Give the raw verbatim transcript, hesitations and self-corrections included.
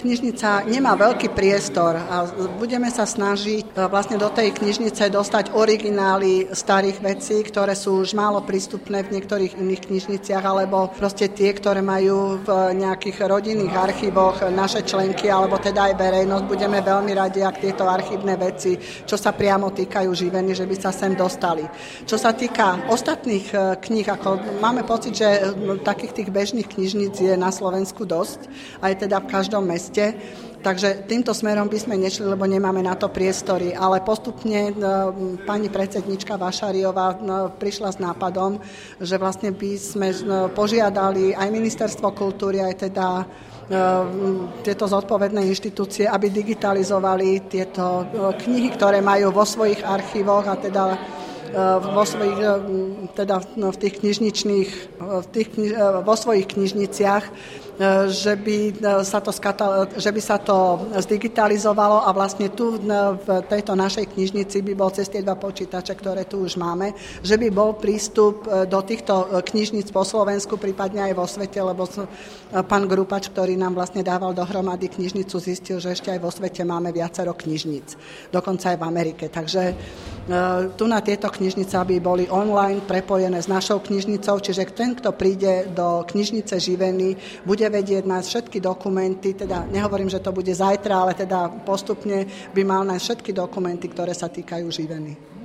Knižnica nemá veľký priestor a budeme sa snažiť vlastne do tej knižnice dostať originály starých vecí, ktoré sú už málo prístupné v niektorých iných knižniciach, alebo proste tie, ktoré majú v nejakých rodinných archívoch naše členky, alebo teda aj verejnosť. Budeme veľmi radi, ak tieto archívne veci, čo sa priamo týkajú živeny, že by sa sem dostali. Čo sa týka ostatných kníh, ako máme pocit, že takých tých bežných knižníc je na Slovensku dosť, aj teda v každom meste. Takže týmto smerom by sme nešli, lebo nemáme na to priestory, ale postupne pani predsednička Vašariová prišla s nápadom, že vlastne by sme požiadali aj Ministerstvo kultúry, aj teda tieto zodpovedné inštitúcie, aby digitalizovali tieto knihy, ktoré majú vo svojich archívoch a teda vo svojich, teda v tých knižničných, v tých, vo svojich knižniciach, že by sa to, že by sa to zdigitalizovalo a vlastne tu v tejto našej knižnici by bol cez tie dva počítače, ktoré tu už máme, že by bol prístup do týchto knižnic po Slovensku, prípadne aj vo svete, lebo pán Grupač, ktorý nám vlastne dával dohromady knižnicu, zistil, že ešte aj vo svete máme viacero knižnic, dokonca aj v Amerike. Takže tu na tieto knižnice by boli online prepojené s našou knižnicou, čiže ten, kto príde do knižnice Živeny, bude vedieť nájsť všetky dokumenty, teda nehovorím, že to bude zajtra, ale teda postupne by mal nájsť všetky dokumenty, ktoré sa týkajú Živeny.